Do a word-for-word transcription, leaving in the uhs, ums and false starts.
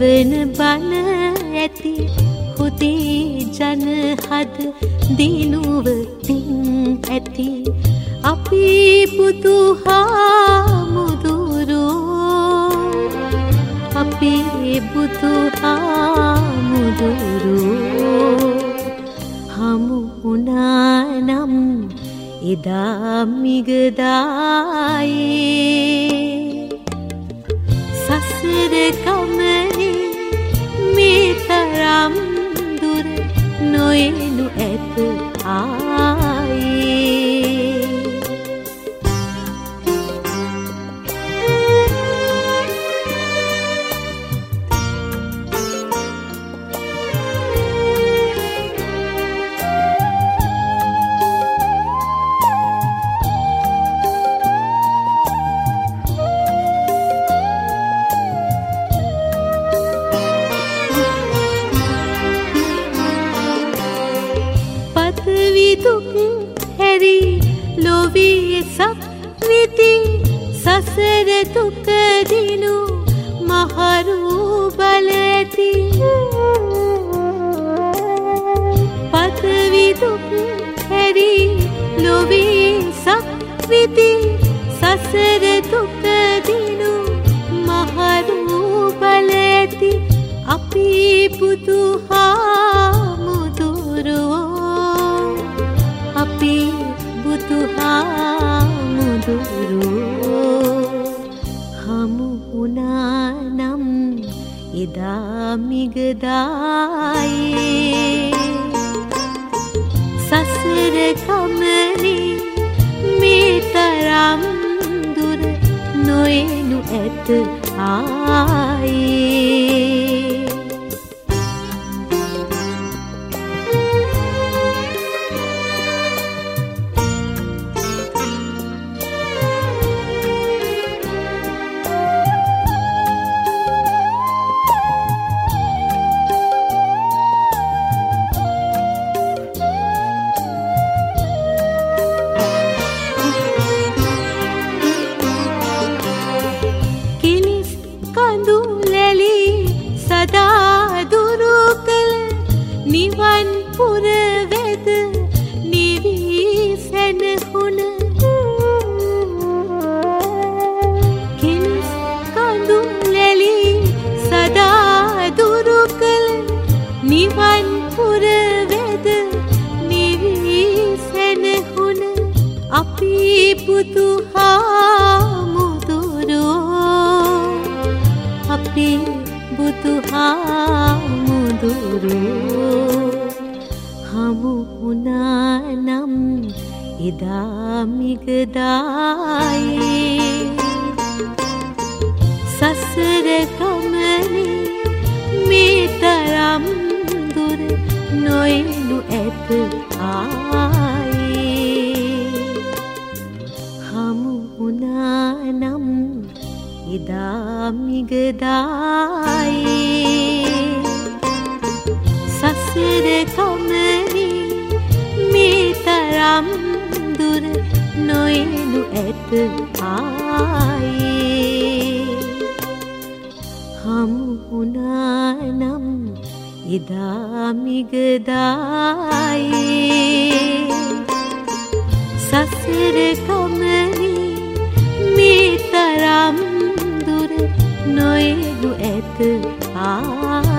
එවන බන ඇති හුදී ජන හද දිනුවතින් ඇති අපි බුදුහාමුදුරුවෝ අපි බුදුහාමුදුරුවෝ හමු වුණා නම් එදා මිගදායේ සසර ගමනේ මේ තරම් දුර නොයනු ඇත ආයේ දුක් හැරි ලොවේ සක් විති සසර දුක දිනු මහරු බල ඇති පතවි දුක් හැරි ලොවේ සක් විති සසර දුක දිනු මහරු බල ඇති අපි බුදුහාමුදුරුවෝ අපි බුදුහාමුදුරුවෝ හමු වුණා නම් එදා මිගදායේ සසර ගමනේ මේ තරම් දුර නොයනු ඇත ආයේ නිවන් පුර වෙද නිවී සැනහුණ කිලිස් කඳු ලැලි සදා දුරු කළ නිවන් පුර වෙද නිවී සැනහුණ අපි බුදුහාමුදුරුවෝ අපි බුදුහාමුදුරුවෝ හමු වුණා නම් එදා මිගදායේ සසර ගමනේ මේ තරම් දුර නොයනු ඇත ආයේ හමු වුණා නම් එදා මිගදායේ සසර ගමනේ මේ තරම් දුර නොයනු ඇත ආයේ හමු වුණා නම් එදා මිගදායේ සසර ගමනේ මේ තරම් දුර නොයනු ඇත ආයේ